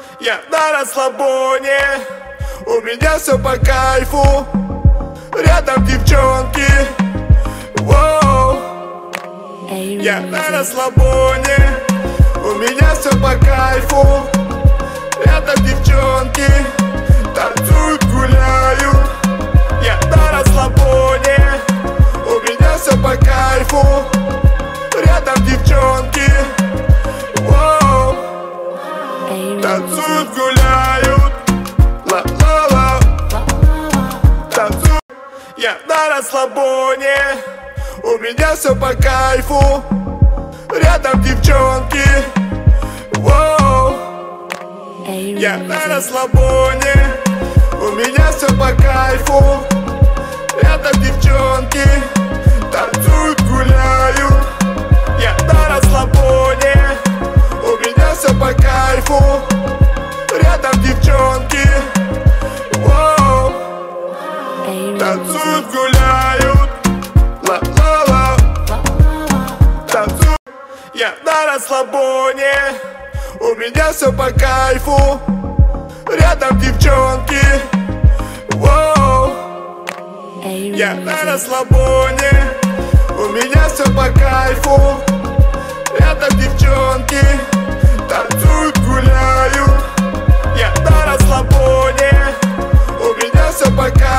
Я на расслабоне, у меня все по кайфу. Рядом девчонки, воу. Я на расслабоне, у меня все по кайфу. Рядом девчонки танцуют, гуляют. Я на расслабоне, у меня все по кайфу. Рядом девчонки, воу. Танцуют, гуляют, ла-ла-ла. Танцуют. Я на расслабоне, у меня все по кайфу. Рядом девчонки, воу. Я на расслабоне, у меня все по кайфу. Рядом девчонки танцуют, гуляют. Я на расслабоне, у меня все по кайфу. Рядом девчонки, воу. Танцуют, гуляют, ла-ла-ла. Танцуют. Я на расслабоне, у меня все по кайфу. Рядом девчонки, воу. Я на расслабоне, у меня все по кайфу. Рядом девчонки танцуют, гуляют. Я на расслабоне, у меня все по кайфу.